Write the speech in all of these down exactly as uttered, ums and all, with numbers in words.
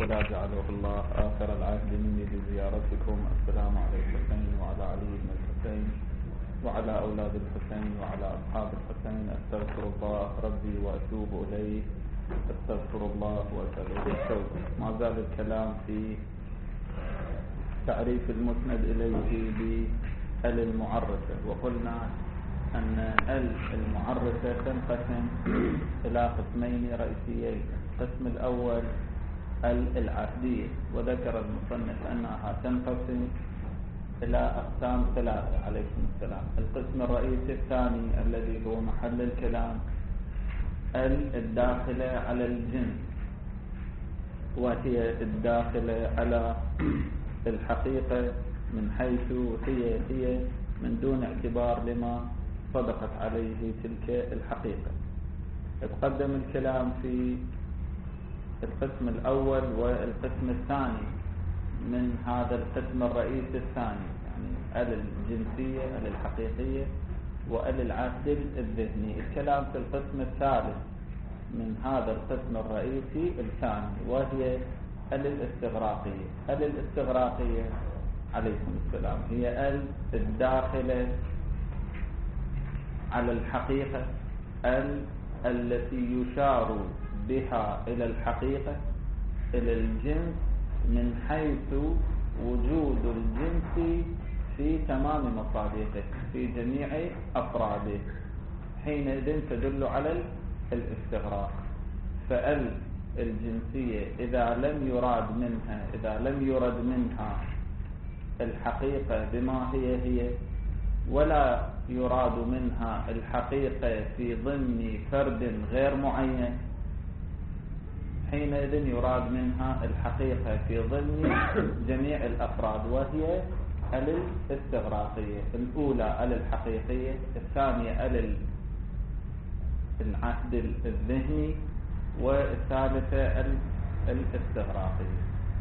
إذا جعله الله آخر العهد مني بزيارتكم. السلام على الحسين وعلى علي بن الحسين وعلى أولاد الحسين وعلى أصحاب الحسين. أستغفر الله ربي وأتوب إليه. أستغفر الله وأسأله التوبة. ما زال الكلام في تعريف المسند إليه بال المعرفة، وقلنا أن ال المعرفة تنقسم إلى قسمين رئيسيين. القسم الأول ال العهدية، وذكر المصنف أنها تنقسم إلى أقسام ثلاثة عليكم السلام. القسم الرئيسي الثاني الذي هو محل الكلام ال الداخلة على الجنس، وهي الداخلة على الحقيقة من حيث هي هي من دون اعتبار لما صدقت عليه تلك الحقيقة. تقدم الكلام في القسم الأول والقسم الثاني من هذا القسم الرئيسي الثاني، يعني ال الجنسية ال الحقيقية وال العهد الذهني. الكلام في القسم الثالث من هذا القسم الرئيسي الثاني، وهي ال الاستغراقية. ال الاستغراقية عليكم السلام هي ال الداخلة على الحقيقة، ال التي يشار بها إلى الحقيقة إلى الجنس من حيث وجود الجنس في تمام مصادقه في جميع أفراده، حينئذ تدل على الاستغراق. فال الجنسية إذا لم يراد منها إذا لم يرد منها الحقيقة بما هي هي، ولا يراد منها الحقيقة في ضمن فرد غير معين، حينئذ يراد منها الحقيقة في ضمن جميع الأفراد، وهي ال الاستغراقية. الأولى ال الحقيقية، الثانية ال العهد الذهني، والثالثة ال الاستغراقية.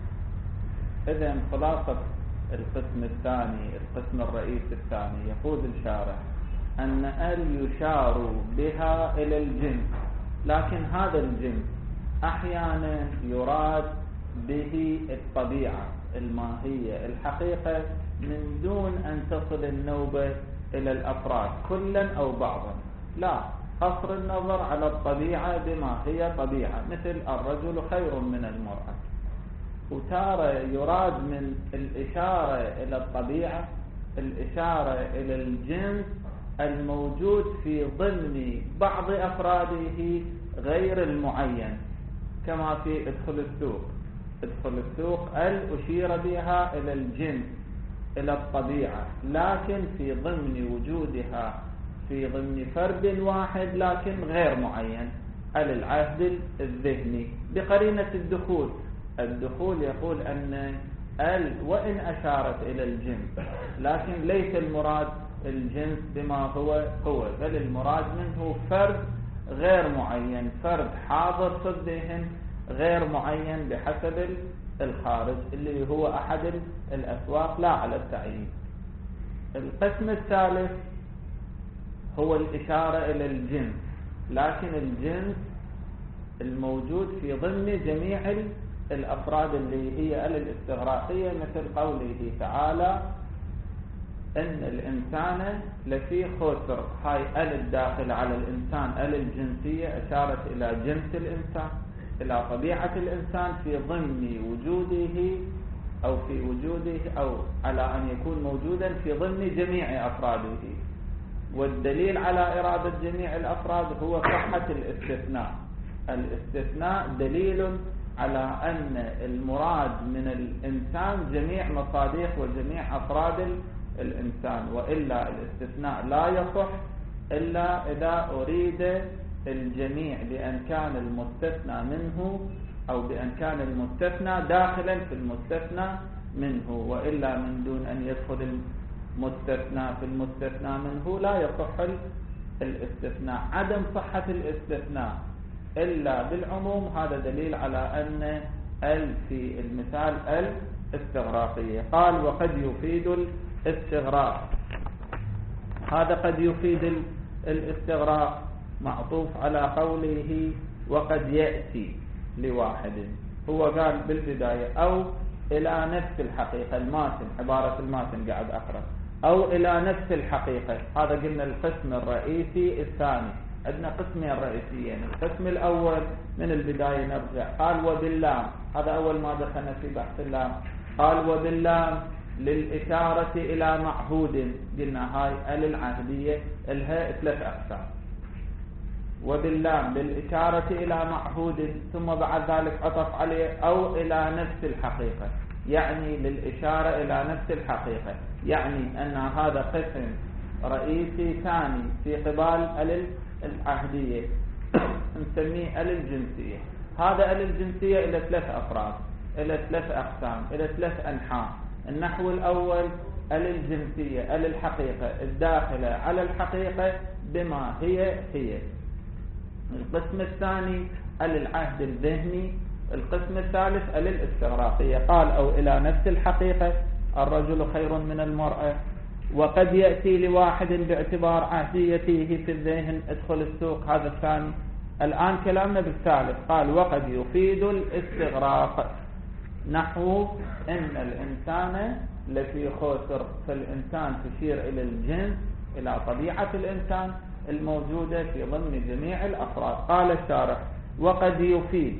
إذن خلاصة القسم الثاني القسم الرئيسي الثاني يقول الشارح أن ال يشار بها إلى الجنس، لكن هذا الجنس أحيانا يراد به الطبيعة الماهية الحقيقة من دون أن تصل النوبة إلى الأفراد كلا أو بعضا، لا، قصر النظر على الطبيعة بما هي طبيعة، مثل الرجل خير من المرأة. وتارة يراد من الإشارة إلى الطبيعة الإشارة إلى الجنس الموجود في ضمن بعض أفراده غير المعين، كما في ادخل السوق. ادخل السوق ال أشير بها إلى الجنس إلى الطبيعة، لكن في ضمن وجودها في ضمن فرد واحد لكن غير معين، ال العهد الذهني بقرينة الدخول. الدخول يقول أن ال وإن أشارت إلى الجنس لكن ليس المراد الجنس بما هو هو، بل المراد منه فرد غير معين، فرد حاضر في الذهن غير معين بحسب الخارج اللي هو أحد الأسواق لا على التعيين. القسم الثالث هو الإشارة إلى الجنس، لكن الجنس الموجود في ضمن جميع الأفراد اللي هي ال الاستغراقية، مثل قوله تعالى إن الإنسان لفي خسر. هاي ال الداخل على الإنسان ال الجنسية أشارت إلى جنس الإنسان، إلى طبيعة الإنسان في ضمن وجوده أو في وجوده أو على أن يكون موجودا في ضمن جميع أفراده. والدليل على إرادة جميع الأفراد هو صحة الاستثناء. الاستثناء دليل على أن المراد من الإنسان جميع مصادق وجميع أفراد الإنسان، وإلا الاستثناء لا يصح إلا إذا أريد الجميع بأن كان المستثنى منه أو بأن كان المستثنى داخلا في المستثنى منه، وإلا من دون أن يدخل المستثنى في المستثنى منه لا يصح الاستثناء. عدم صحة الاستثناء إلا بالعموم هذا دليل على أن ال في المثال ال استغراقية. قال وقد يفيد الاستغراق، هذا قد يفيد الاستغراق معطوف على قوله وقد يأتي لواحد. هو قال بالبداية أو إلى نفس الحقيقة، الماتن، عبارة الماتن قاعد أقرأ، أو إلى نفس الحقيقة. هذا قلنا القسم الرئيسي الثاني. عندنا قسمين رئيسيين، القسم الأول من البداية نرجع، قال وباللام، هذا أول ما دخلنا في بحث اللام، قال وباللام للإشارة إلى معهود. قلنا هاي ال العهدية لها ثلاث أقسام، وباللام للإشارة إلى معهود، ثم بعد ذلك عطف عليه أو إلى نفس الحقيقة، يعني للإشارة إلى نفس الحقيقة، يعني أن هذا قسم رئيسي ثاني في قبال ال العهدية نسميه ال الجنسية. هذا ال الجنسية إلى ثلاث أفراد، إلى ثلاث أقسام، إلى ثلاث أنحاء. النحو الأول ال الجنسية، ال الحقيقة الداخلة على الحقيقة بما هي هي. القسم الثاني ال العهد الذهني. القسم الثالث ال الاستغراقية. قال أو إلى نفس الحقيقة، الرجل خير من المرأة، وقد يأتي لواحد باعتبار عهديته في الذهن ادخل السوق، هذا الثاني. الآن كلامنا بالثالث، قال وقد يفيد الاستغراق، نحو إن الإنسان لفي خسر، فالإنسان تشير إلى الجنس، إلى طبيعة الإنسان الموجودة في ضمن جميع الأفراد. قال الشارح وقد يفيد،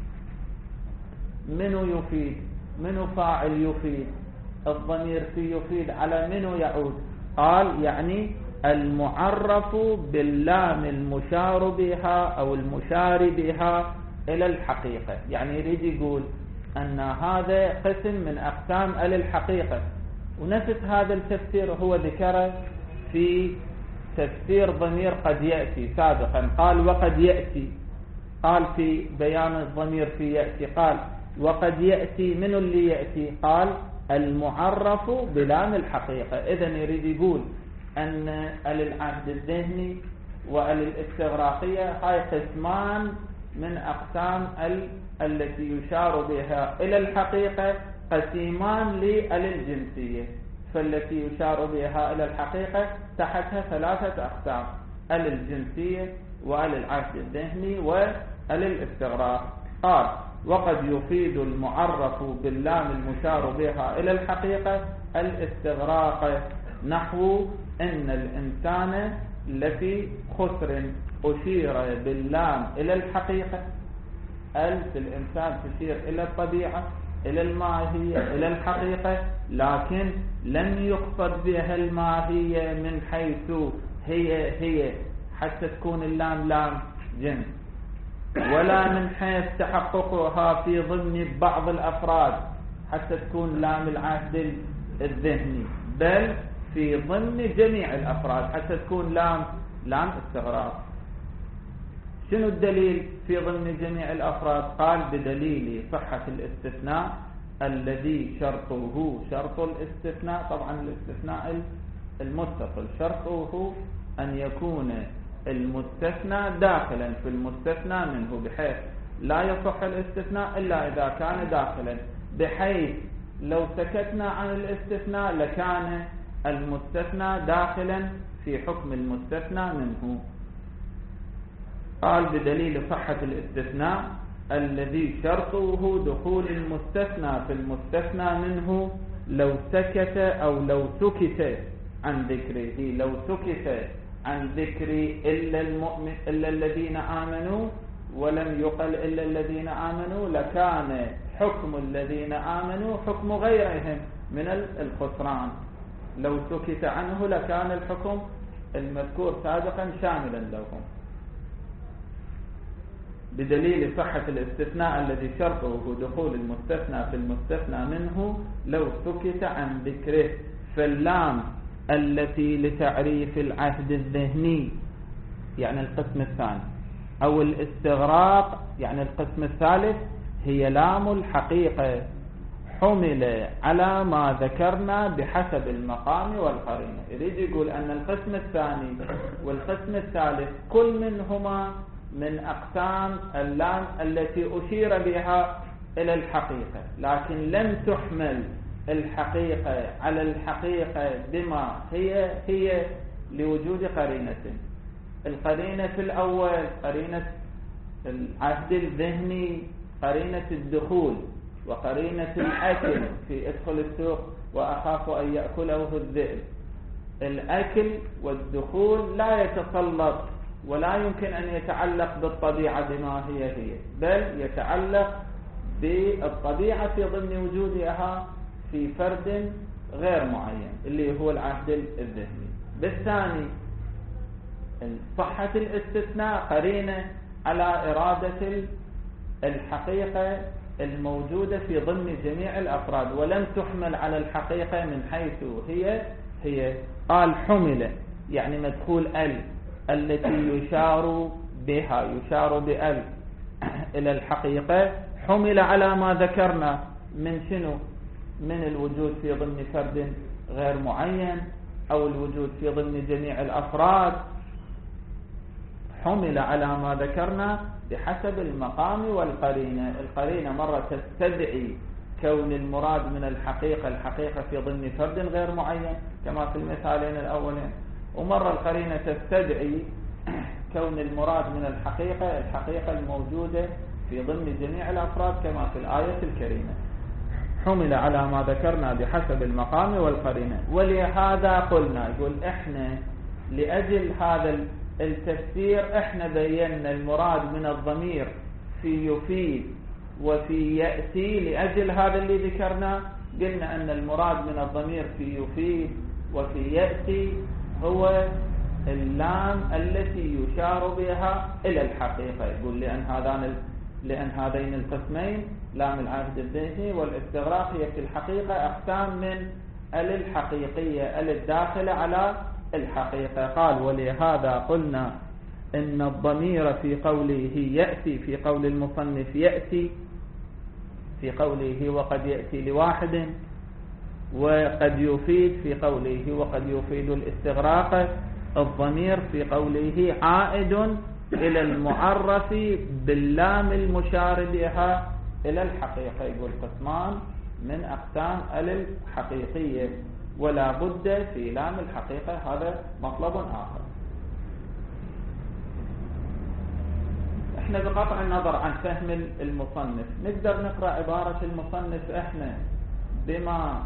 منو يفيد؟ منو فاعل يفيد؟ الضمير في يفيد على منو يعود؟ قال يعني المعرف باللام المشار بها أو المشار بها إلى الحقيقة. يعني يريد يقول أن هذا قسم من أقسام ال الحقيقة، ونفس هذا التفسير هو ذكره في تفسير ضمير قد يأتي سابقا. قال وقد يأتي، قال في بيان الضمير في يأتي، قال وقد يأتي، من اللي يأتي؟ قال المعرف بلام الحقيقة. إذن يريد يقول أن ال العهد الذهني وال الاستغراقية هاي قسمان من أقسام ال التي يشار بها إلى الحقيقة، قسيمان لل الجنسية، فالتي يشار بها إلى الحقيقة تحتها ثلاثة أقسام، ال الجنسية وال العهد الذهني وال الاستغراق. قال وقد يفيد المعرف باللام المشار بها إلى الحقيقة الاستغراق، نحو إن الإنسان لفي خسر، أشير باللام إلى الحقيقة. ال في الإنسان تشير إلى الطبيعة، إلى الماهية، إلى الحقيقة، لكن لم يقصد بها الماهية من حيث هي هي حتى تكون اللام لام جنس، ولا من حيث تحققها في ضمن بعض الأفراد حتى تكون لام العهد الذهني، بل في ضمن جميع الأفراد حتى تكون لام لام استغراق. شنو الدليل في ضمن جميع الأفراد؟ قال بدليل صحة الاستثناء الذي شرطه شرط الاستثناء، طبعا الاستثناء المتصل شرطه أن يكون المستثنى داخلا في المستثنى منه، بحيث لا يصح الاستثناء إلا إذا كان داخلا، بحيث لو سكتنا عن الاستثناء لكان المستثنى داخلا في حكم المستثنى منه. قال بدليل صحة الاستثناء الذي شرطه دخول المستثنى في المستثنى منه لو سكت أو لو سكت عن ذكره، لو سكت عن ذكر إلا المؤمن إلا الذين آمنوا ولم يقل إلا الذين آمنوا لكان حكم الذين آمنوا حكم غيرهم من الخسران. لو سكت عنه لكان الحكم المذكور سابقا شاملا لهم. بدليل صحة الاستثناء الذي شرطه دخول المستثنى في المستثنى منه لو سكت عن ذكره. فاللام التي لتعريف العهد الذهني يعني القسم الثاني، أو الاستغراق يعني القسم الثالث، هي لام الحقيقة، حمل على ما ذكرنا بحسب المقام والقرينة. يريد يقول أن القسم الثاني والقسم الثالث كل منهما من أقسام اللام التي أشير بها إلى الحقيقة، لكن لم تحمل الحقيقة على الحقيقة بما هي هي لوجود قرينة. القرينة في الأول قرينة العهد الذهني قرينة الدخول وقرينة الأكل في ادخل السوق وأخاف أن يأكله الذئب. الأكل والدخول لا يتسلط ولا يمكن أن يتعلق بالطبيعة بما هي هي، بل يتعلق بالطبيعة في ضمن وجودها في فرد غير معين اللي هو العهد الذهني. بالثاني صحة الاستثناء قرينة على إرادة الحقيقة الموجودة في ضمن جميع الأفراد ولم تحمل على الحقيقة من حيث هي هي قال حمل يعني مدخول ال التي يشار بها يشار بال إلى الحقيقة، حمل على ما ذكرنا من شنو؟ من الوجود في ضمن فرد غير معين أو الوجود في ضمن جميع الأفراد، حمل على ما ذكرنا بحسب المقام والقرينة. القرينة مرة تستدعي كون المراد من الحقيقة الحقيقة في ضمن فرد غير معين كما في المثالين الأولين، ومرة القرينة تستدعي كون المراد من الحقيقة الحقيقة الموجودة في ضمن جميع الأفراد كما في الآية الكريمة. حمل على ما ذكرنا بحسب المقام والقرينة. ولهذا قلنا يقول احنا لأجل هذا التفسير احنا بينا المراد من الضمير في يفيد وفي يأتي. لأجل هذا اللي ذكرنا قلنا أن المراد من الضمير في يفيد وفي يأتي هو اللام التي يشار بها إلى الحقيقة. يقول لأن هذان لأن هذين القسمين لام العهد الذهني والاستغراق هي في الحقيقة أقسام من ال الحقيقية ال الداخلة على الحقيقة. قال ولهذا قلنا إن الضمير في قوله يأتي في قول المصنف يأتي في قوله وقد يأتي لواحد، وقد يفيد في قوله وقد يفيد الاستغراق. الضمير في قوله عائد إلى المعرف باللام المشار بها إلى الحقيقة. يقول قسمان من أقسام ال الحقيقية ولا بد في لام الحقيقة، هذا مطلب آخر. احنا بقطع النظر عن فهم المصنف نقدر نقرأ عبارة المصنف احنا بما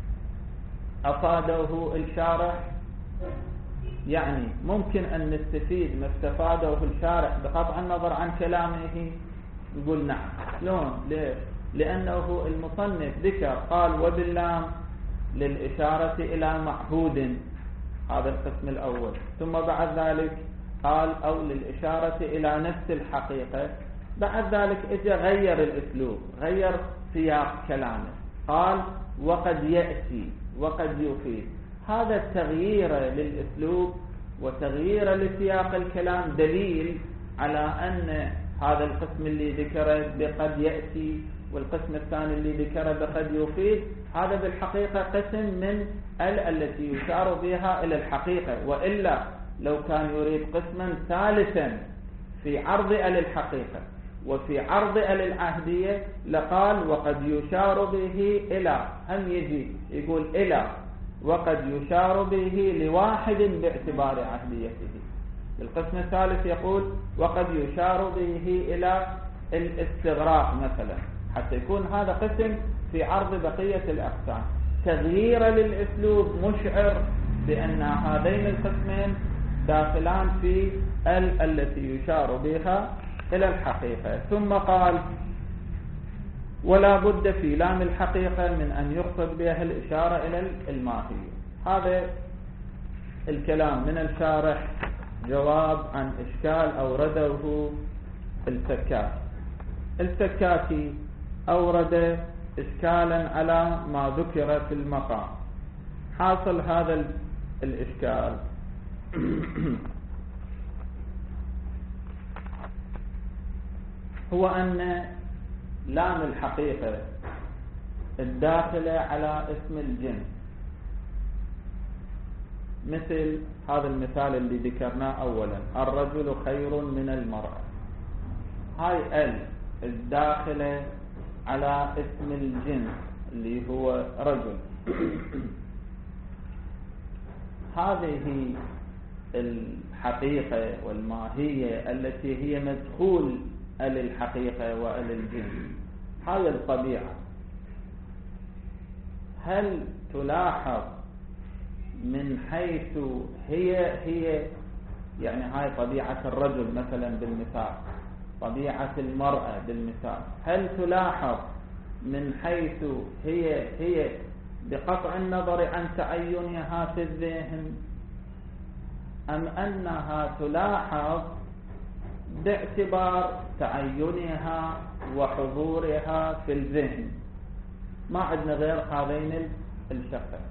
أفاده الشارح، يعني ممكن أن نستفيد ما استفاده الشارح بقطع النظر عن كلامه. يقول نعم. شلون؟ ليش؟ لأنه المصنف ذكر قال وباللام للإشارة إلى معهود، هذا القسم الأول، ثم بعد ذلك قال أو للإشارة إلى نفس الحقيقة. بعد ذلك اجى غير الأسلوب، غير سياق كلامه، قال وقد يأتي وقد يفيد. هذا التغيير للأسلوب وتغيير لسياق الكلام دليل على أن هذا القسم اللي ذكره بقد يأتي والقسم الثاني اللي ذكره بقد يفيد هذا بالحقيقة قسم من ال التي يشار بها إلى الحقيقة. وإلا لو كان يريد قسما ثالثا في عرض ال الحقيقة وفي عرض ال العهدية لقال وقد يشار به إلى، هم يجي يقول إلى وقد يشار به لواحد باعتبار عهديته. القسم الثالث يقول وقد يشار به إلى الاستغراق مثلا، حتى يكون هذا قسم في عرض بقية الأقسام. تغيير للأسلوب مشعر بأن هذين القسمين داخلان في ال التي يشار بها إلى الحقيقة. ثم قال ولا بد في لام الحقيقة من أن يقصد بها الإشارة إلى الماهية. هذا الكلام من الشارح جواب عن إشكال أورده السكاكي. السكاكي أورد إشكالا على ما ذكر في المقام. حاصل هذا الإشكال هو أن لام الحقيقة الداخلة على اسم الجنس، مثل هذا المثال اللي ذكرناه أولا الرجل خير من المرأة، هاي ال الداخلة على اسم الجنس اللي هو رجل. هذه الحقيقة والماهية التي هي مدخول ال الحقيقة وال الجنس. هاي الطبيعة هل تلاحظ من حيث هي هي يعني هاي طبيعة الرجل مثلا بالمثال، طبيعة المرأة بالمثال، هل تلاحظ من حيث هي هي بقطع النظر عن تعينها في الذهن، أم أنها تلاحظ باعتبار تعينها وحضورها في الذهن؟ ما عندنا غير هذين الشقين.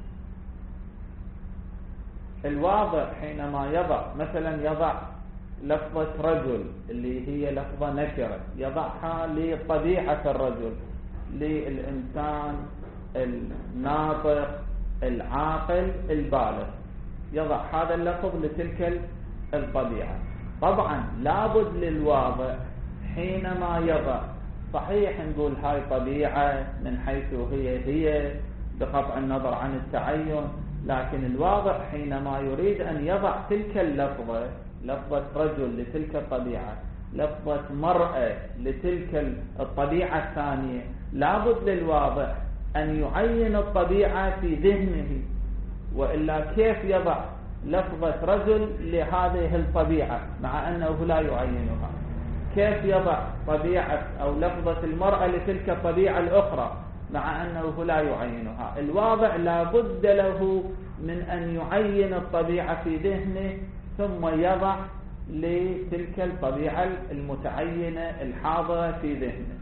الواضع حينما يضع مثلا يضع لفظة رجل اللي هي لفظة نكرة، يضعها لطبيعة الرجل، للإنسان الناطق العاقل البالغ، يضع هذا اللفظ لتلك الطبيعة. طبعا لابد للواضع حينما يضع، صحيح نقول هاي طبيعة من حيث هي هي بقطع النظر عن التعين، لكن الواضع حينما يريد أن يضع تلك اللفظة، لفظة رجل لتلك الطبيعة، لفظة مرأة لتلك الطبيعة الثانية، لابد للواضع أن يعين الطبيعة في ذهنه، وإلا كيف يضع لفظة رجل لهذه الطبيعة مع أنه لا يعينها؟ كيف يضع طبيعة أو لفظة المرأة لتلك الطبيعة الأخرى مع أنه لا يعينها؟ الواضع لابد له من أن يعين الطبيعة في ذهنه ثم يضع لتلك الطبيعة المتعينة الحاضرة في ذهنه.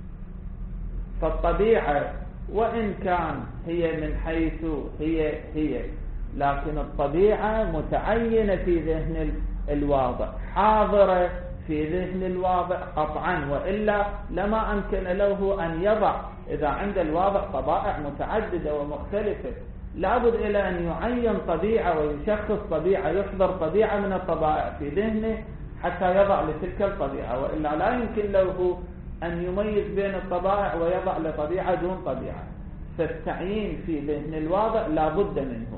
فالطبيعة وإن كان هي من حيث هي هي، لكن الطبيعة متعينة في ذهن الواضع، حاضرة في ذهن الواضع قطعا، وإلا لما أمكن له أن يضع. إذا عند الواضع طبائع متعددة ومختلفة، لابد إلى أن يعين طبيعة ويشخص طبيعة، يحضر طبيعة من الطبائع في ذهنه حتى يضع لتلك الطبيعة، وإلا لا يمكن له أن يميز بين الطبائع ويضع لطبيعة دون طبيعة. فالتعيين في ذهن الواضع لابد منه.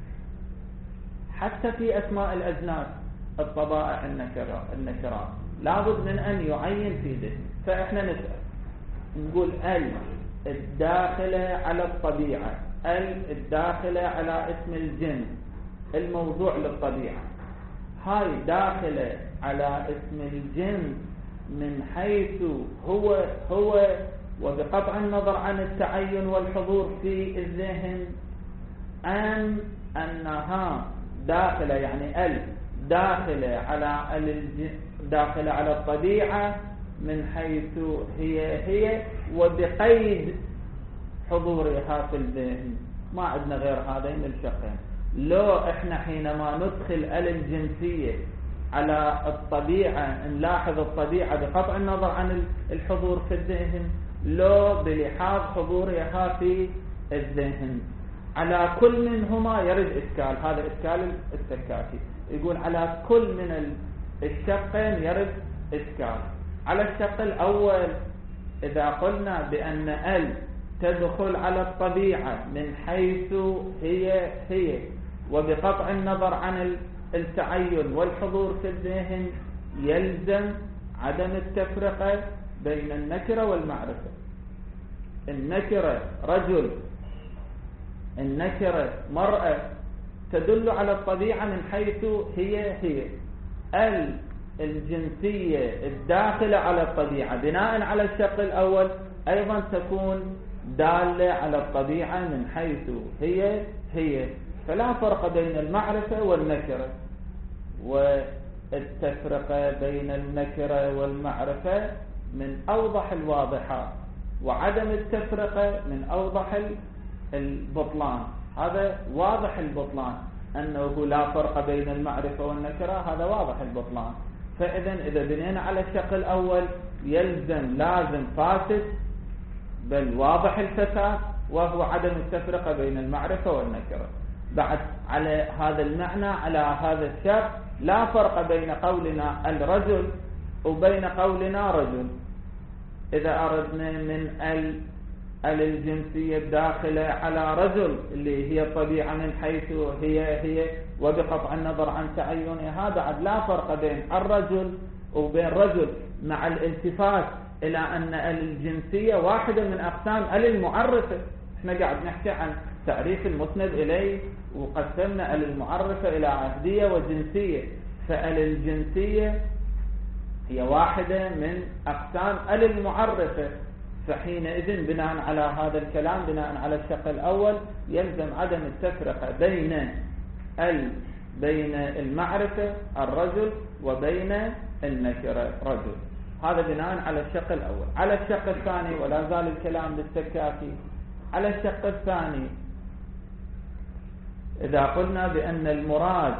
حتى في أسماء الأجناس الطبائع النكرات لابد من أن يعين في ذهن. فإحنا نسأل نقول ال الداخلة على الطبيعة، ال الداخلة على اسم الجنس الموضوع للطبيعة، هاي داخلة على اسم الجنس من حيث هو هو وبقطع النظر عن التعين والحضور في الذهن، أم أنها داخلة يعني ال داخلة على داخلة على الطبيعة من حيث هي هي وبقيد حضورها في الذهن؟ ما عندنا غير هذين الشقين. لو احنا حينما ندخل ال الجنسية على الطبيعة نلاحظ الطبيعة بقطع النظر عن الحضور في الذهن، لو بلحاظ حضورها في الذهن، على كل منهما يرد إشكال. هذا إشكال السكاكي، يقول على كل من الشقين يرد إشكال. على الشق الأول إذا قلنا بأن ال تدخل على الطبيعة من حيث هي هي وبقطع النظر عن التعين والحضور في الذهن، يلزم عدم التفرقة بين النكرة والمعرفة. النكرة رجل، النكرة مرأة، تدل على الطبيعة من حيث هي هي. ال الجنسية الداخلة على الطبيعة بناء على الشق الأول أيضا تكون دالة على الطبيعة من حيث هي هي. فلا فرق بين المعرفة والنكرة، والتفرقة بين النكرة والمعرفة من أوضح الواضحات، وعدم التفرقة من أوضح البطلان. هذا واضح البطلان، أنه لا فرق بين المعرفة والنكرة، هذا واضح البطلان. فإذا إذا بنينا على الشق الأول يلزم لازم فاسد بل واضح الفساد، وهو عدم التفرقة بين المعرفة والنكرة. بعد على هذا المعنى على هذا الشق لا فرق بين قولنا الرجل وبين قولنا رجل. إذا أردنا من ال ال الجنسية الداخلة على رجل اللي هي طبيعة من حيث هي هي وبقطع النظر عن تعينها، بعد لا فرق بين الرجل وبين رجل، مع الالتفات إلى أن ال الجنسية واحدة من أقسام ال المعرفة. احنا قاعد نحكي عن تعريف المسند إليه وقسمنا ال المعرفة إلى عهدية وجنسية، فال الجنسية هي واحدة من أقسام ال المعرفة. فحينئذ بناء على هذا الكلام، بناء على الشق الأول، يلزم عدم التفرقة بين ال بين المعرفة الرجل وبين النكرة رجل. هذا بناء على الشق الأول. على الشق الثاني، ولا زال الكلام للسكاكي، على الشق الثاني إذا قلنا بأن المراد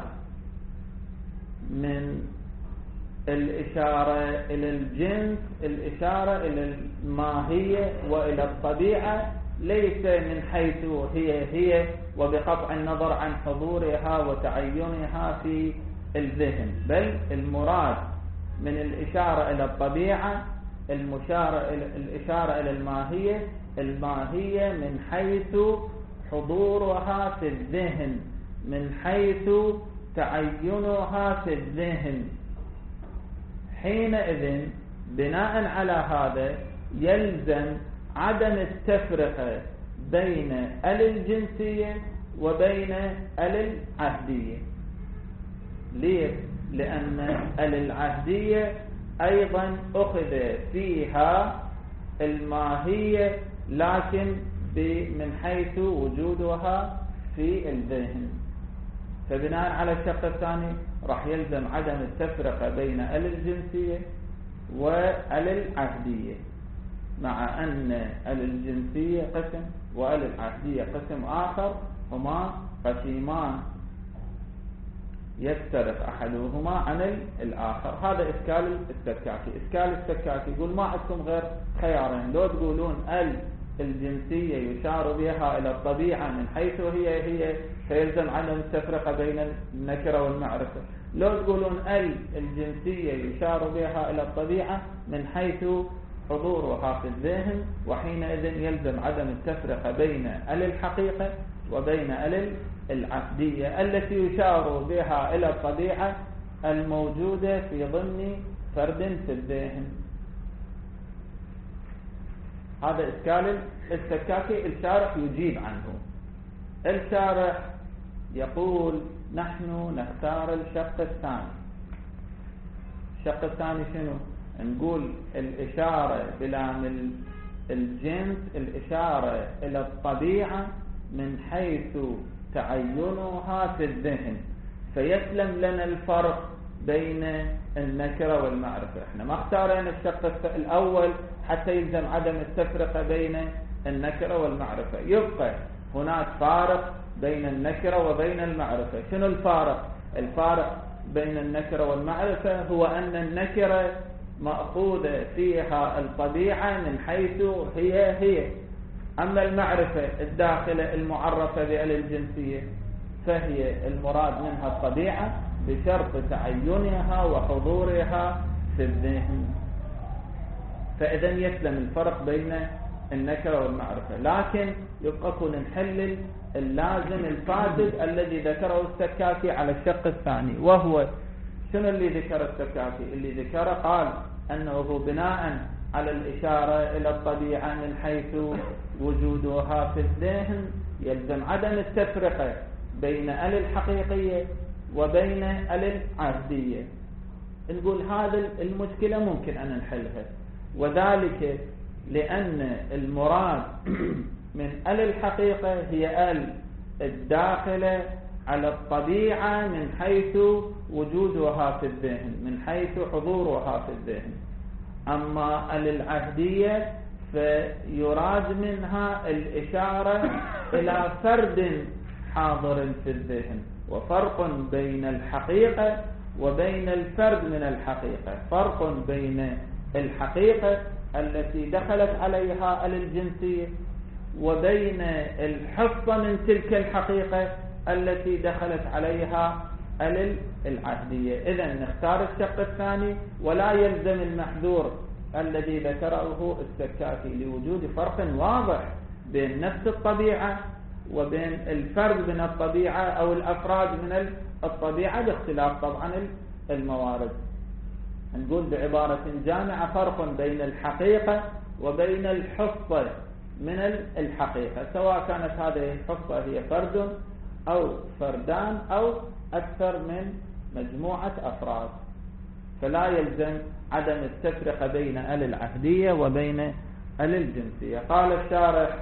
من الإشارة إلى الجنس الإشارة إلى الماهية وإلى الطبيعة، ليس من حيث هي هي وبقطع النظر عن حضورها وتعينها في الذهن، بل المراد من الإشارة إلى الطبيعة المشارة الإشارة إلى الماهية، الماهية من حيث حضورها في الذهن، من حيث تعينها في الذهن. حينئذ بناء على هذا يلزم عدم التفرقة بين ال الجنسية وبين ال العهدية. ليه؟ لأن ال العهدية أيضا أخذ فيها الماهية، لكن من حيث وجودها في الذهن. فبناء على الشق الثاني راح يلزم عدم التفرقة بين ال الجنسية وال العهدية، مع أن ال الجنسية قسم وال العهدية قسم آخر، هما قسيمان يفترق أحدهما عن الآخر. هذا إشكال السكاكي. إشكال السكاكي يقول ما عندكم غير خيارين، لو تقولون ال الجنسية يشار بها إلى الطبيعة من حيث هي هي فيلزم عدم التفرقة بين النكرة والمعرفة، لو تقولون ال الجنسية يشار بها إلى الطبيعة من حيث حضورها في الذهن، وحينئذ يلزم عدم التفرقة بين ال الحقيقة وبين ال العهدية التي يشار بها إلى الطبيعة الموجودة في ضمن فرد في الذهن. هذا إشكال السكاكي. الشارح يجيب عنه. الشارح يقول نحن نختار الشق الثاني. الشق الثاني شنو؟ نقول الإشارة بلام الجنس الإشارة إلى الطبيعة من حيث تعينها في الذهن، فيسلم لنا الفرق بين النكرة والمعرفة. احنا ما اختارنا الشق الأول حتى يلزم عدم التفرقة بين النكرة والمعرفة، يبقى هناك فارق بين النكرة وبين المعرفة. شنو الفارق؟ الفارق بين النكرة والمعرفة هو أن النكرة مأخوذة فيها الطبيعة من حيث هي هي، أما المعرفة الداخلة المعرفة بال الجنسية فهي المراد منها الطبيعة بشرط تعينها وحضورها في الذهن. فإذا يسلم الفرق بين النكرة والمعرفة، لكن يبقى كون نحلل اللازم الفاسد الذي ذكره السكاكي على الشق الثاني. وهو شنو اللي ذكر السكاكي؟ اللي ذكره قال أنه بناء على الإشارة إلى الطبيعة من حيث وجودها في الذهن يلزم عدم التفرقة بين ال الحقيقية وبين ال العهدية. نقول هذا المشكلة ممكن أن نحلها، وذلك لأن المراد من ال الحقيقة هي ال الداخلة على الطبيعة من حيث وجودها في الذهن، من حيث حضورها في الذهن. أما ال العهدية فيراد منها الإشارة إلى فرد حاضر في الذهن، وفرق بين الحقيقة وبين الفرد من الحقيقة، فرق بين الحقيقة التي دخلت عليها ال الجنسية وبين الحصة من تلك الحقيقة التي دخلت عليها ال العهدية. إذن نختار الشق الثاني، ولا يلزم المحذور الذي ذكره السكاتي لوجود فرق واضح بين نفس الطبيعة وبين الفرد من الطبيعة أو الأفراد من الطبيعة باختلاف طبعا الموارد. نقول بعبارة جامعة فرق بين الحقيقة وبين الحصة من الحقيقة، سواء كانت هذه الحصة هي فرد أو فردان أو أكثر من مجموعة أفراد، فلا يلزم عدم التفرقة بين ال العهدية وبين ال الجنسية. قال الشارح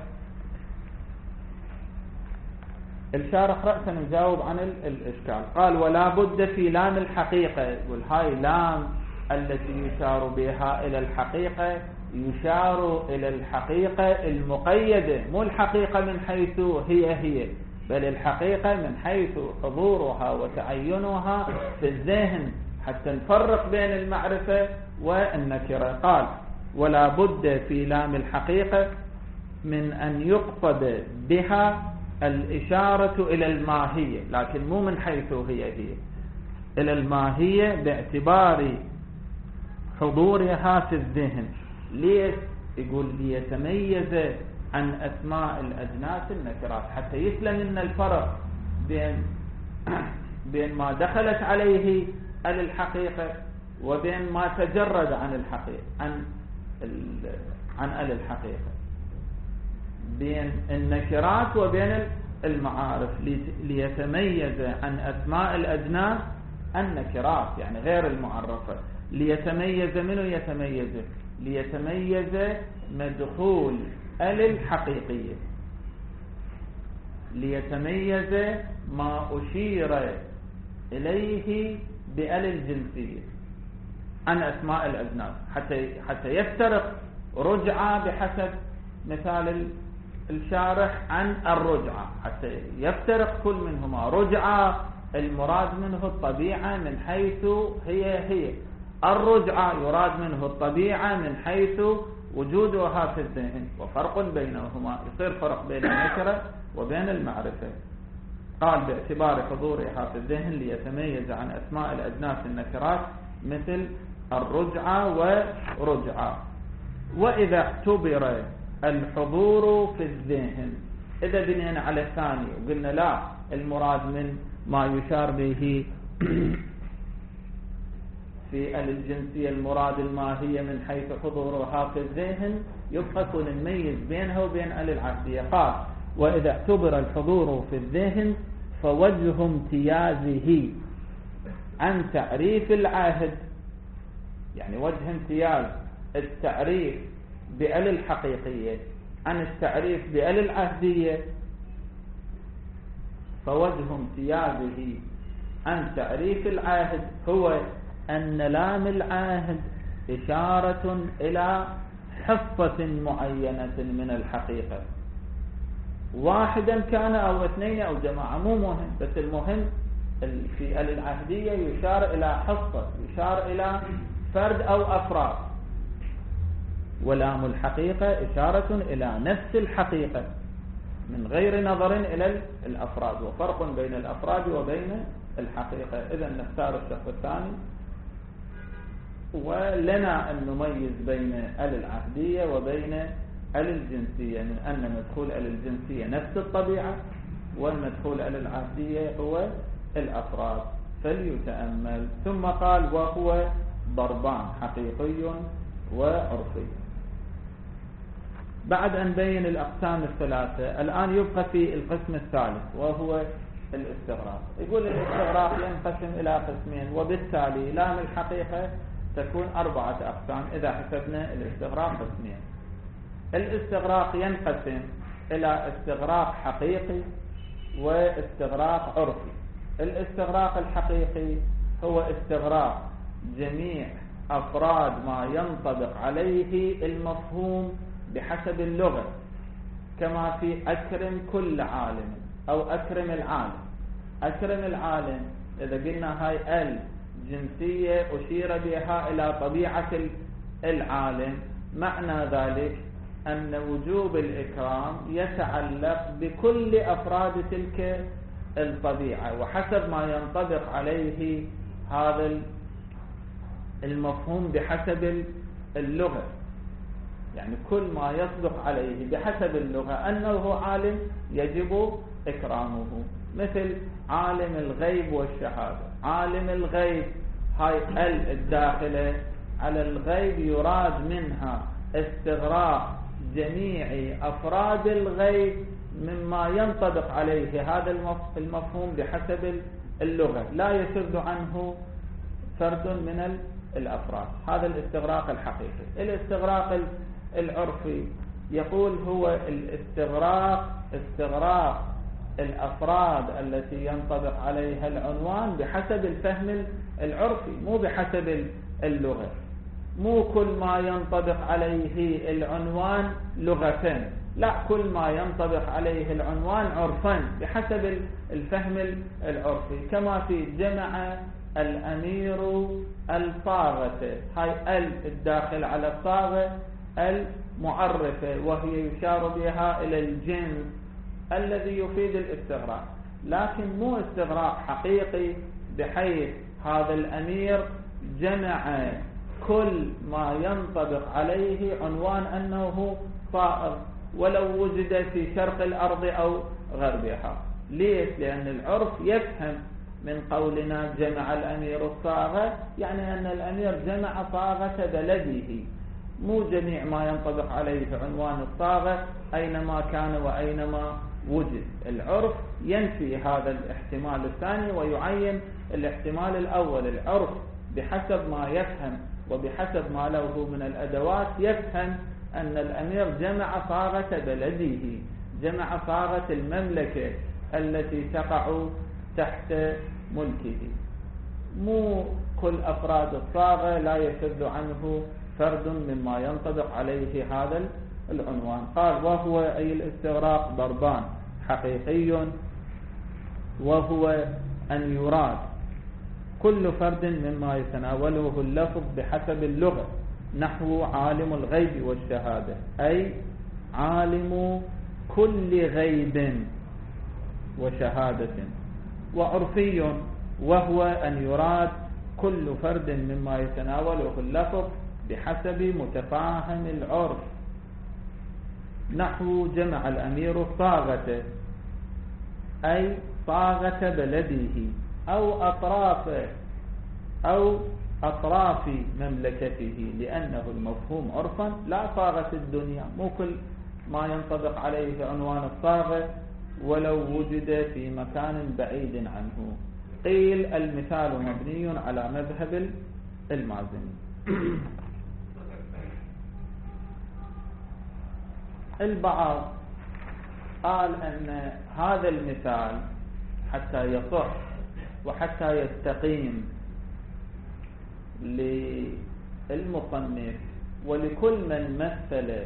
الشارح رأسا يجاوب عن الإشكال، قال ولا بد في لام الحقيقة، والهاي لام التي يشار بها إلى الحقيقة يشار إلى الحقيقة المقيدة، مو الحقيقة من حيث هي هي، بل الحقيقة من حيث حضورها وتعينها في الذهن حتى نفرق بين المعرفة والنكرة. قال ولا بد في لام الحقيقة من أن يقصد بها الإشارة إلى الماهية، لكن مو من حيث هي هي، إلى الماهية باعتبار حضورها في الذهن. ليش؟ يقول ليتميز عن أسماء الأجناس النكرات، حتى يسلم لنا الفرق بين بين ما دخلت عليه ال الحقيقة وبين ما تجرد عن الحقيقة عن عن ال الحقيقة، بين النكرات وبين المعارف، ليتميز عن أسماء الأجناس النكرات يعني غير المعرفة. ليتميز منه يتميز ليتميز مدخول ال الحقيقية، ليتميز ما أشير إليه بال الجنسية عن أسماء الأجناس، حتى حتى يفترق رجعة بحسب مثال الشارح عن الرجعة، حتى يفترق كل منهما. رجعة المراد منه الطبيعة من حيث هي هي، الرجعة يراد منه الطبيعة من حيث وجودها في الذهن، وفرق بينهما، يصير فرق بين النكرة وبين المعرفة. قال باعتبار حضورها في الذهن ليتميز عن أسماء الأجناس النكرات مثل الرجعة ورجعة. وإذا اعتبر الحضور في الذهن، إذا بنينا على الثاني وقلنا لا المراد من ما يشار به في الجنسية المراد الماهية من حيث حضورها في الذهن، يبقى كون نميز بينها وبين ال العهدية. قال وإذا اعتبر الحضور في الذهن فوجه امتيازه عن تعريف العهد، يعني وجه امتياز التعريف بال الحقيقية عن التعريف بال العهدية، فوجه امتيازه عن تعريف العهد هو أن لام العهد إشارة إلى حصة معينة من الحقيقة، واحدا كان أو اثنين أو جماعة مو مهم، بس المهم في ال العهدية يشار إلى حصة، يشار إلى فرد أو أفراد. ولام الحقيقة إشارة إلى نفس الحقيقة من غير نظر إلى الأفراد، وفرق بين الأفراد وبين الحقيقة. إذا نختار الشق الثاني، ولنا أن نميز بين ال العهدية وبين ال الجنسية، من أن مدخول ال الجنسية نفس الطبيعة، والمدخول ال العهدية هو الأفراد. فليتأمل. ثم قال وهو ضربان حقيقي وعرفي. بعد أن بين الأقسام الثلاثة، الآن يبقى في القسم الثالث وهو الاستغراق. يقول الاستغراق ينقسم إلى قسمين، وبالتالي لام الحقيقة تكون أربعة أقسام إذا حسبنا الاستغراق قسمين. الاستغراق ينقسم إلى استغراق حقيقي واستغراق عرفي. الاستغراق الحقيقي هو استغراق جميع أفراد ما ينطبق عليه المفهوم بحسب اللغة، كما في أكرم كل عالم أو أكرم العالم. أكرم العالم إذا قلنا هاي ال جنسية أشير بها إلى طبيعة العالم، معنى ذلك أن وجوب الإكرام يتعلق بكل أفراد تلك الطبيعة، وحسب ما ينطبق عليه هذا المفهوم بحسب اللغة، يعني كل ما يصدق عليه بحسب اللغة أنه عالم يجب إكرامه، مثل عالم الغيب والشهادة. عالم الغيب هاي ال الداخلة على الغيب يراد منها استغراق جميع أفراد الغيب مما ينطبق عليه هذا المفهوم بحسب اللغة، لا يشذ عنه فرد من الأفراد. هذا الاستغراق الحقيقي. الاستغراق العرفي يقول هو الاستغراق استغراق الأفراد التي ينطبق عليها العنوان بحسب الفهم العرفي، مو بحسب اللغة. مو كل ما ينطبق عليه العنوان لغة، لا، كل ما ينطبق عليه العنوان عرفا بحسب الفهم العرفي. كما في جمع الأمير الصاغة، هاي ال الداخل على الصاغة المعرفة، وهي يشار بها إلى الجنس الذي يفيد الاستغراق، لكن مو استغراق حقيقي بحيث هذا الأمير جمع كل ما ينطبق عليه عنوان أنه صائغ ولو وجد في شرق الأرض أو غربها. ليش؟ لأن العرف يفهم من قولنا جمع الأمير الصاغة يعني أن الأمير جمع صاغة بلده، مو جميع ما ينطبق عليه عنوان الصاغة أينما كان وأينما وجد. العرف ينفي هذا الاحتمال الثاني ويعين الاحتمال الأول. العرف بحسب ما يفهم وبحسب ما له من الأدوات يفهم أن الأمير جمع صاغة بلده، جمع صاغة المملكة التي تقع تحت ملكه. مو كل أفراد الصاغة لا يشذ عنه فرد مما ينطبق عليه هذا العنوان. قال وهو أي الاستغراق ضربان، حقيقي وهو أن يراد كل فرد مما يتناوله اللفظ بحسب اللغة، نحو عالم الغيب والشهادة، أي عالم كل غيب وشهادة. وعرفي وهو أن يراد كل فرد مما يتناوله اللفظ بحسب متفاهم العرف، نحو جمع الأمير الصاغة، أي صاغة بلده أو أطراف أو أطراف مملكته، لأنه المفهوم عرفا لا صاغة الدنيا، مو كل ما ينطبق عليه عنوان الصاغة ولو وجد في مكان بعيد عنه. قيل المثال مبني على مذهب المازني. البعض قال أن هذا المثال حتى يصح وحتى يستقيم للمصنف ولكل من مثل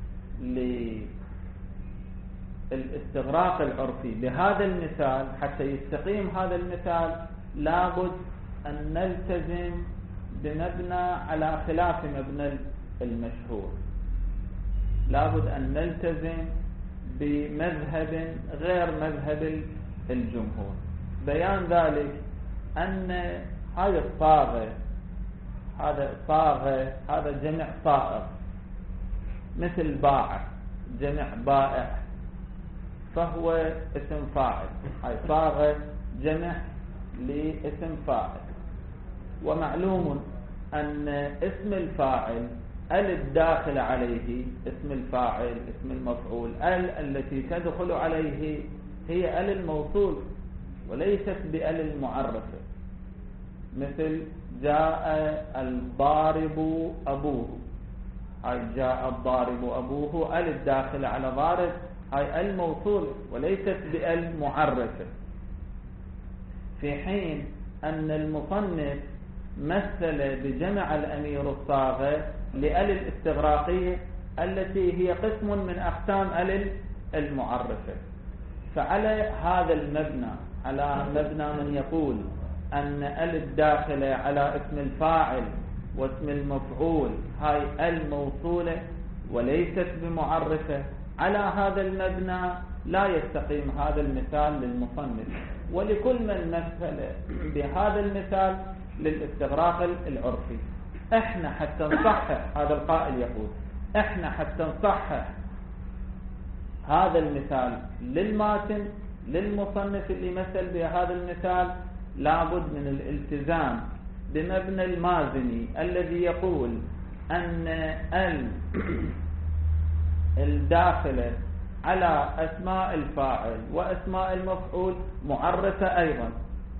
للاستغراق العرفي بهذا المثال، حتى يستقيم هذا المثال لابد أن نلتزم بمبنى على خلاف مبنى المشهور، لابد أن نلتزم بمذهب غير مذهب الجمهور. بيان ذلك أن هذه الصاغة، هذا صاغة، هذا جمع صائغ، مثل باع جمع بائع، فهو اسم فاعل، هاي صاغة جمع لاسم فاعل. ومعلوم أن اسم الفاعل ال الداخل عليه اسم الفاعل اسم المفعول، ال التي تدخل عليه هي ال الموصول وليست بال المعرفة، مثل جاء الضارب أبوه، هاي جاء الضارب أبوه ال الداخل على ضارب، هاي الموصول وليست بال معرفة. في حين أن المصنف مثل بجمع الأمير الصاغة لأل الاستغراقية التي هي قسم من أقسام ال المعرفة. فعلى هذا المبنى، على مبنى من يقول أن ال الداخلة على اسم الفاعل واسم المفعول هاي الموصولة وليست بمعرفة، على هذا المبنى لا يستقيم هذا المثال للمصنف. ولكل من مثل بهذا المثال للاستغراق العرفي. احنا حتى نصحح، هذا القائل يقول احنا حتى نصحح هذا المثال للماتن للمصنف اللي مثل بهذا المثال، لابد من الالتزام بمبنى المازني الذي يقول أن ال الداخلة على أسماء الفاعل وأسماء المفعول معرفة أيضا.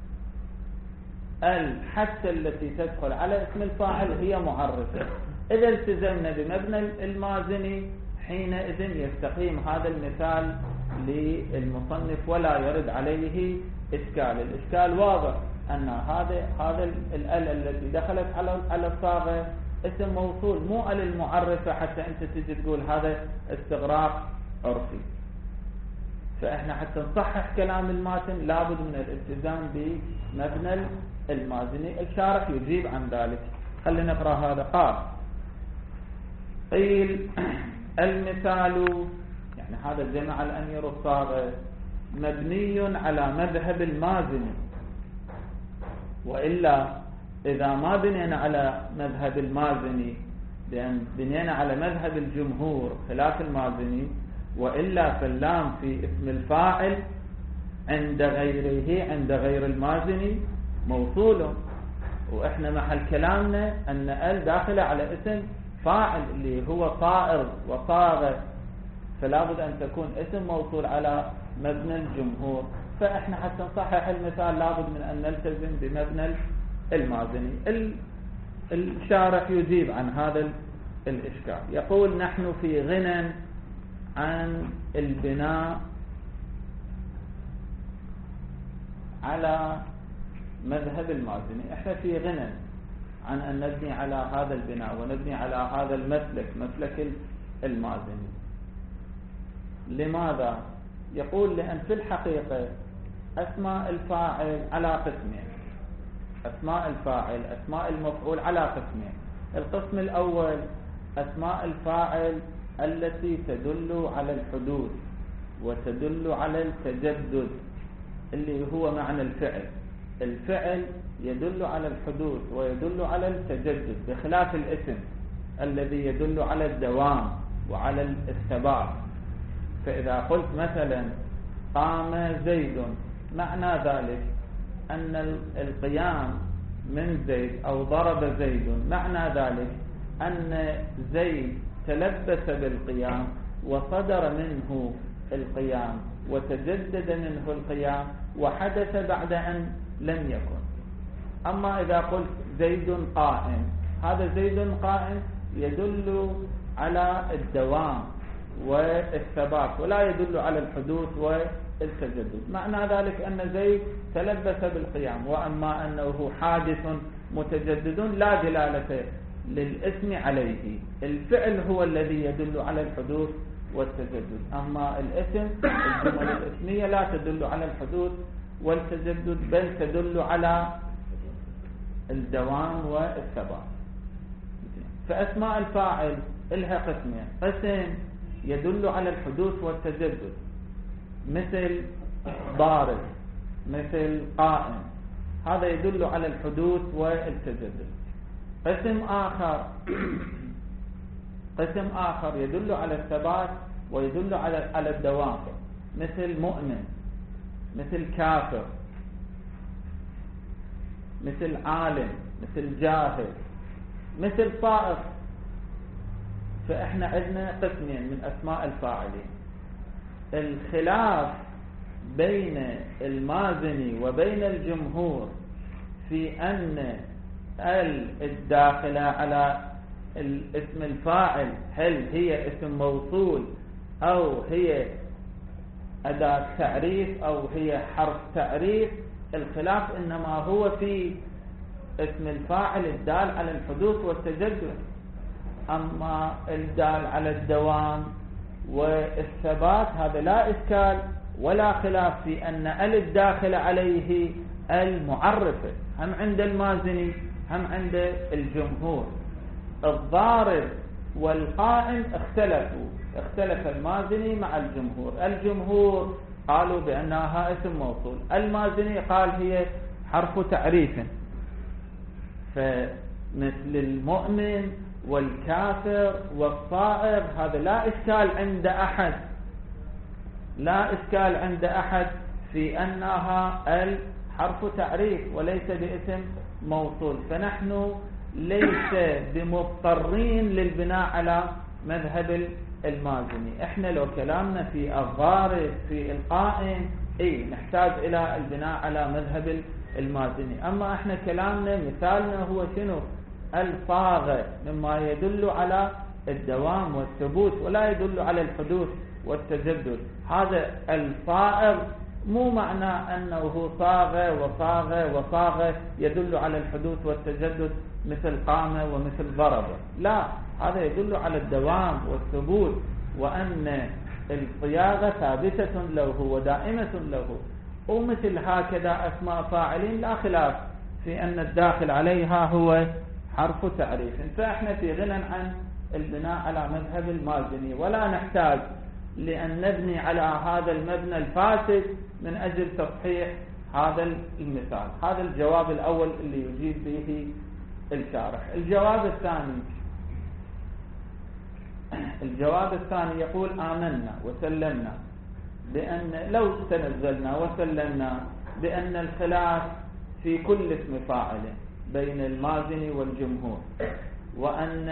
ال حتى التي تدخل على اسم الفاعل هي معرفة. إذا التزمنا بمبنى المازني حينئذ يستقيم هذا المثال للمصنف ولا يرد عليه إشكال. الإشكال واضح أن هذا هذا ال التي دخلت على على الصاغة اسم موصول، مو ال المعرفة حتى أنت تجي تقول هذا استغراق عرفي. فإحنا حتى نصحح كلام الماتن لابد من الالتزام بمبنى المازني. الشارح يجيب عن ذلك. خلينا نقرأ هذا. قال قيل المثال، يعني هذا الجمع الأمير الصاغة مبني على مذهب المازني، وإلا إذا ما بنينا على مذهب المازني لأن بنينا على مذهب الجمهور خلاف المازني، وإلا فاللام في اسم الفاعل عند غيره عند غير المازني موصول، وإحنا محل كلامنا أن ال داخلة على اسم فاعل اللي هو طائر وصاغة، فلا بد أن تكون اسم موصول على مبنى الجمهور. فإحنا حتى نصحح المثال لابد من أن نلتزم بمبنى المازني. الشارح يجيب عن هذا الإشكال. يقول نحن في غنى عن البناء على مذهب المازني. احنا في غنى عن أن نبني على هذا البناء ونبني على هذا المسلك مسلك المازني. لماذا؟ يقول لأن في الحقيقة أسماء الفاعل على قسمين. أسماء الفاعل أسماء المفعول على قسمين. القسم الأول أسماء الفاعل التي تدل على الحدوث وتدل على التجدد اللي هو معنى الفعل. الفعل يدل على الحدوث ويدل على التجدد بخلاف الاسم الذي يدل على الدوام وعلى الثبات. فإذا قلت مثلا قام زيد، معنى ذلك أن القيام من زيد أو ضرب زيد، معنى ذلك أن زيد تلبس بالقيام وصدر منه القيام وتجدد منه القيام وحدث بعد أن لم يكن. أما إذا قلت زيد قائم، هذا زيد قائم يدل على الدوام والثبات ولا يدل على الحدوث والتجدد. معنى ذلك أن زيد تلبس بالقيام. وأما أنه حادث متجدد لا دلالة للاسم عليه. الفعل هو الذي يدل على الحدوث والتجدد، أما الاسم الجمل الاسمية لا تدل على الحدوث والتجدد بل تدل على الدوام والثبات. فأسماء الفاعل لها قسمين. قسم يدل على الحدوث والتجدد مثل ضارب مثل قائم، هذا يدل على الحدوث والتجدد. قسم آخر قسم آخر يدل على الثبات ويدل على على الدوام مثل مؤمن مثل كافر مثل عالم مثل جاهل مثل صائغ. فإحنا عندنا قسمين من أسماء الفاعلين. الخلاف بين المازني وبين الجمهور في أن الداخلة على الاسم الفاعل هل هي اسم موصول أو هي أداة تعريف أو هي حرف تعريف. الخلاف إنما هو في اسم الفاعل الدال على الحدوث والتجدد. أما الدال على الدوام والثبات هذا لا إشكال ولا خلاف في أن ال الداخل عليه المعرفة هم عند المازني هم عند الجمهور. الضارب والقائم اختلفوا، اختلف المازني مع الجمهور. الجمهور قالوا بأنها اسم موصول، المازني قال هي حرف تعريف. مثل المؤمن والكافر والصائغ، هذا لا إشكال عند أحد، لا إشكال عند أحد في أنها الحرف تعريف وليس باسم موصول. فنحن ليس بمضطرين للبناء على مذهب المازني. احنا لو كلامنا في الضارب في القائم اي نحتاج الى البناء على مذهب المازني. اما احنا كلامنا مثالنا هو شنو؟ الصاغة، مما يدل على الدوام والثبوت ولا يدل على الحدوث والتجدد. هذا الصائغ مو معنى أنه صاغة وصاغة وصاغة يدل على الحدوث والتجدد مثل قامة ومثل ضرب، لا، هذا يدل على الدوام والثبوت، وأن الصياغة ثابتة له ودائمة له. ومثل هكذا أسماء فاعلين لا خلاف في أن الداخل عليها هو حرف تعريف. فإحنا في غنى عن البناء على مذهب المازني، ولا نحتاج لأن نبني على هذا المبنى الفاسد من أجل تصحيح هذا المثال. هذا الجواب الأول اللي يجيب به الشارح. الجواب الثاني الجواب الثاني يقول آمنا وسلمنا بأن لو تنزلنا وسلمنا بأن الخلاف في كل اسم فاعل بين المازني والجمهور، وأن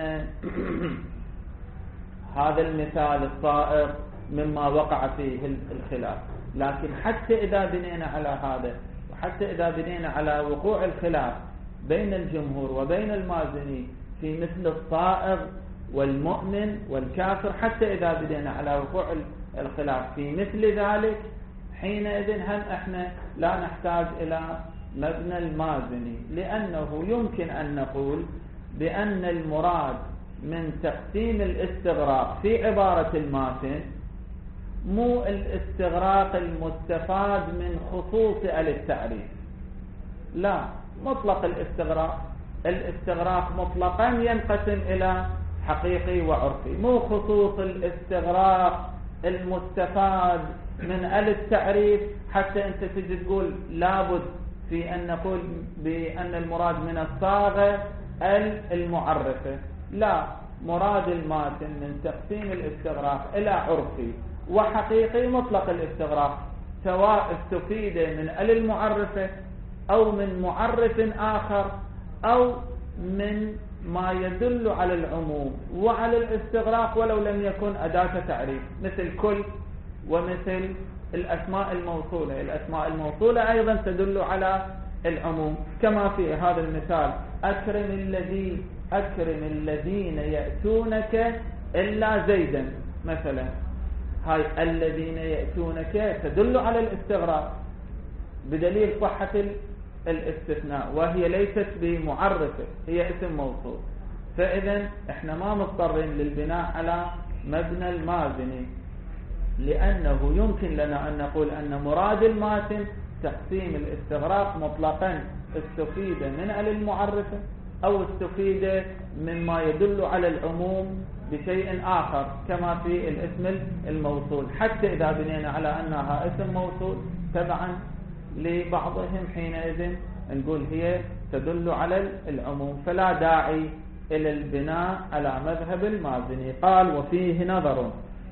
هذا المثال الصائغ مما وقع فيه الخلاف. لكن حتى إذا بنينا على هذا، وحتى إذا بنينا على وقوع الخلاف بين الجمهور وبين المازني في مثل الصائغ والمؤمن والكافر، حتى إذا بنينا على وقوع الخلاف في مثل ذلك، حينئذ هم احنا لا نحتاج إلى مبنى المازني، لأنه يمكن أن نقول بأن المراد من تقسيم الاستغراق في عبارة الماتن مو الاستغراق المستفاد من خصوص التعريف، لا، مطلق الاستغراق. الاستغراق مطلقا ينقسم إلى حقيقي وعرفي، مو خصوص الاستغراق المستفاد من التعريف حتى أنت تجي تقول لابد في أن نقول بأن المراد من الصاغة المعرفة. لا، مراد الماتن من تقسيم الاستغراق إلى عرفي وحقيقي مطلق الاستغراق، سواء استفيد من ال المعرفة أو من معرف آخر أو من ما يدل على العموم وعلى الاستغراق ولو لم يكن أداة تعريف، مثل كل ومثل الأسماء الموصولة. الأسماء الموصولة أيضا تدل على العموم، كما في هذا المثال أكرم الذي أكرم الذين يأتونك إلا زيدا مثلا. هاي الذين يأتونك تدل على الاستغراق بدليل صحة الاستثناء، وهي ليست بمعرفة، هي اسم موصول. فإذا احنا ما مضطرين للبناء على مبنى المازني، لأنه يمكن لنا أن نقول أن مراد الماتن تقسيم الاستغراق مطلقا استفيد من ال المعرفة أو استفيد مما يدل على العموم بشيء آخر كما في الاسم الموصول، حتى إذا بنينا على أنها اسم موصول تبعا لبعضهم حينئذ نقول هي تدل على العموم، فلا داعي إلى البناء على مذهب المازني. قال وفيه نظر.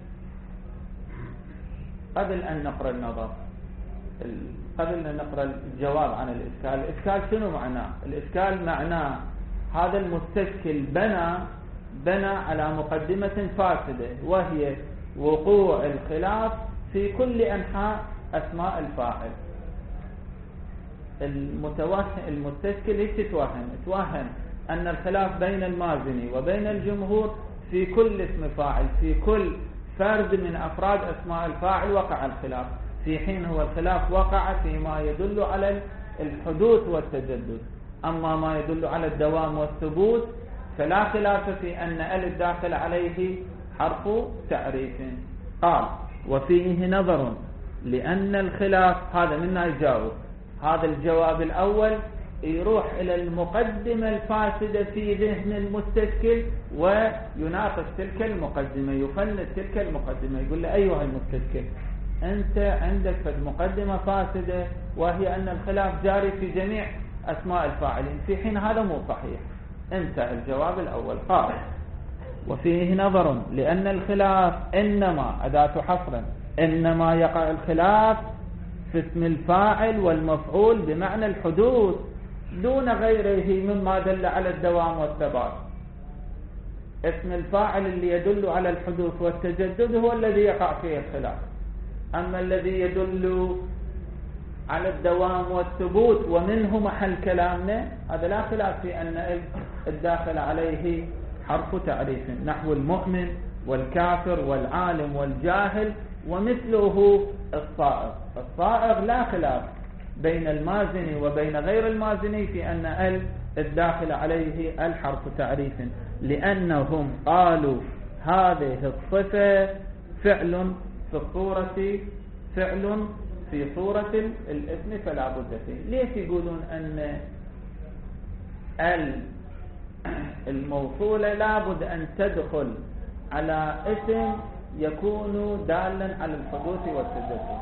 قبل أن نقرأ النظر، قبل أن نقرأ الجواب عن الإشكال، الإشكال شنو معناه؟ الإشكال معناه هذا المستشكل بنى بنى على مقدمة فاسدة، وهي وقوع الخلاف في كل أنحاء أسماء الفاعل. المتوهم المستشكل ايش تتوهم؟ توهم أن الخلاف بين المازني وبين الجمهور في كل اسم فاعل، في كل فرد من أفراد أسماء الفاعل وقع الخلاف، في حين هو الخلاف وقع فيما يدل على الحدوث والتجدد. أما ما يدل على الدوام والثبوت فلا خلاف في أن ال الداخل عليه حرف تعريف. قال وفيه نظر لأن الخلاف، هذا منا يجاوب، هذا الجواب الأول يروح إلى المقدمة الفاسدة في ذهن المستشكل ويناقش تلك المقدمة، يفند تلك المقدمة، يقول له أيها المستشكل أنت عندك مقدمة فاسدة وهي أن الخلاف جاري في جميع أسماء الفاعلين، في حين هذا مو صحيح. انتهى الجواب الأول. قال وفيه نظر، لأن الخلاف إنما أداة حصر، إنما يقع الخلاف في اسم الفاعل والمفعول بمعنى الحدوث دون غيره مما دل على الدوام والثبات. اسم الفاعل اللي يدل على الحدوث والتجدد هو الذي يقع فيه الخلاف، أما الذي يدل على الدوام والثبوت ومنه محل كلامنا هذا لا خلاف في أن الداخل عليه حرف تعريف، نحو المؤمن والكافر والعالم والجاهل ومثله الصائغ. الصائغ لا خلاف بين المازني وبين غير المازني في أن ال الداخل عليه الحرف تعريف، لأنهم قالوا هذه الصفة فعل في الصورة فعل في صورة الاسم فلا بد فيه. ليش يقولون أن ال الموصولة لا بد أن تدخل على اسم يكون دالا على الحدوث والتجدد؟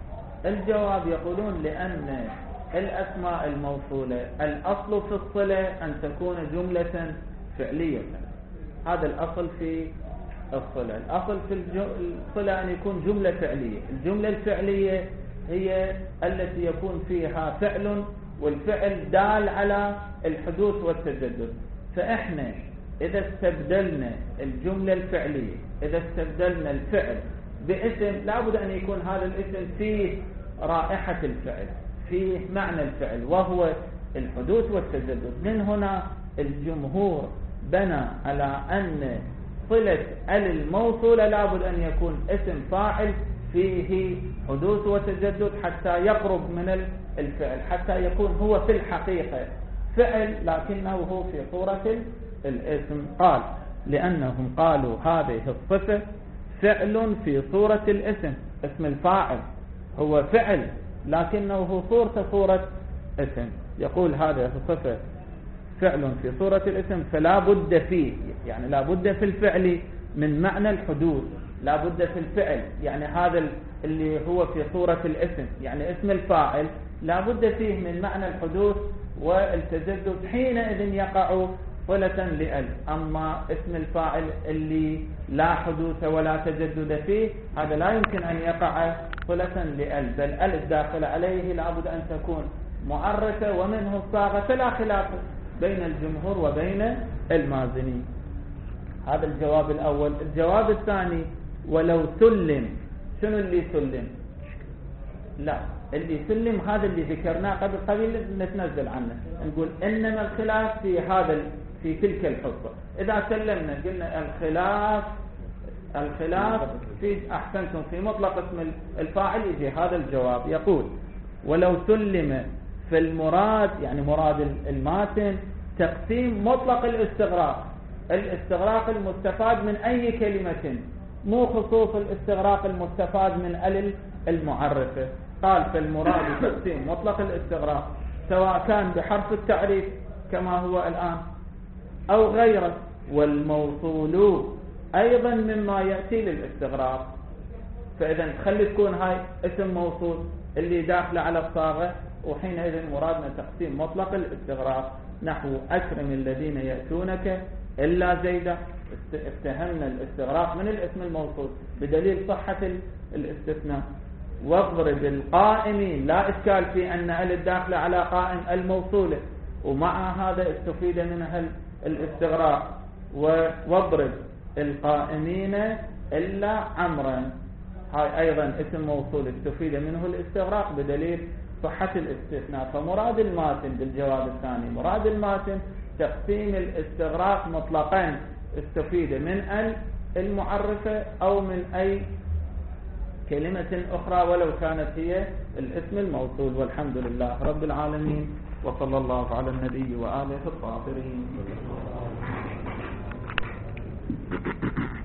الجواب يقولون لأن الأسماء الموصولة الأصل في الصلة أن تكون جملة فعلية، هذا الأصل في الصلة. الأصل في الصلة أن يكون جملة فعلية. الجملة الفعلية هي التي يكون فيها فعل والفعل دال على الحدوث والتجدد. فإحنا إذا استبدلنا الجملة الفعلية، إذا استبدلنا الفعل باسم لابد أن يكون هذا الاسم فيه رائحة الفعل، فيه معنى الفعل وهو الحدوث والتجدد. من هنا الجمهور بنى على أن صلة ال الموصولة لابد أن يكون اسم فاعل فيه حدوث وتجدد حتى يقرب من الفعل، حتى يكون هو في الحقيقة فعل لكنه هو في صورة الاسم. قال لأنهم قالوا هذه الصفة فعل في صورة الاسم، اسم الفاعل هو فعل لكنه صورة صورة اسم. يقول هذه الصفة فعل في صورة الاسم فلا بد فيه، يعني لا بد في الفعل من معنى الحدوث، لا بد في الفعل يعني هذا اللي هو في صورة الاسم، يعني اسم الفاعل لا بد فيه من معنى الحدوث والتجدد، حينئذ يقع صلة لأل. أما اسم الفاعل اللي لا حدوث ولا تجدد فيه هذا لا يمكن أن يقع صلة لأل، بل ال الداخل عليه لا بد أن تكون مؤرثة ومنه الصاغة، فلا خلاف بين الجمهور وبين المازني. هذا الجواب الأول. الجواب الثاني ولو سلم، شنو اللي سلم؟ لا، اللي سلم هذا اللي ذكرناه قبل قليل نتنزل عنه، نقول إنما الخلاف في هذا في تلك الحصة. إذا سلمنا قلنا الخلاف الخلاف في أحسنتم في مطلق اسم الفاعل يجي هذا الجواب. يقول ولو سلم في المراد، يعني مراد الماتن تقسيم مطلق الاستغراق، الاستغراق المستفاد من أي كلمة، مو خصوص الاستغراق المستفاد من ال المعرفة. قال فالمراد تقسيم مطلق الاستغراق سواء كان بحرف التعريف كما هو الآن أو غيره، والموصول أيضا مما يأتي للاستغراق. فإذا خلي تكون هاي اسم موصول اللي داخل على الصاغة، وحينئذ مرادنا تقسيم مطلق الاستغراق، نحو أكرم الذين يأتونك إلا زيدا. افتهمنا الاستغراق من الاسم الموصول بدليل صحة الاستثناء. واضرب القائمين، لا إشكال في أن ال الداخل على قائم الموصولة، ومع هذا استفيد منها الاستغراق. واضرب القائمين إلا عمرا، هاي أيضا اسم موصول استفيد منه الاستغراق بدليل صحة الاستثناء. فمراد الماتن بالجواب الثاني، مراد الماتن تقسيم الاستغراق مطلقا استفيد من ال المعرفة أو من أي كلمة أخرى ولو كانت هي الاسم الموصول. والحمد لله رب العالمين، وصلى الله على النبي وآله الطاهرين.